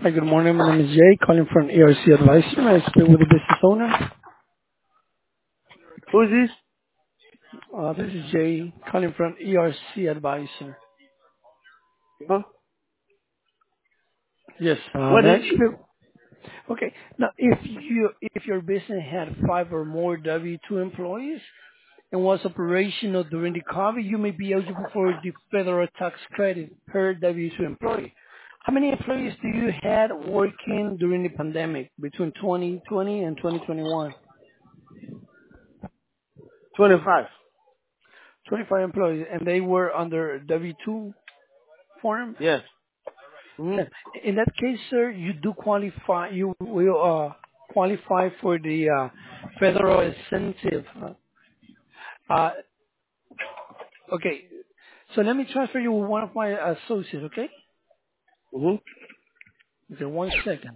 Hi, good morning. My name is Jay, calling from ERC Advisor. May I speak with the business owner? Who is this? This is Jay, calling from ERC Advisor. Huh? Yes, What may is I it? speak? Okay. Now, if your business had five or more W-2 employees and was operational during the COVID, you may be eligible for the federal tax credit per W-2 employee. How many employees do you had working during the pandemic between 2020 and 2021? 25. 25 employees, and they were under W-2 form? Yes. Mm-hmm. Yeah. In that case, sir, you do qualify, you will qualify for the federal incentive. Uh, okay, so let me transfer you with one of my associates, okay? Mm-hmm. Okay, 1 second.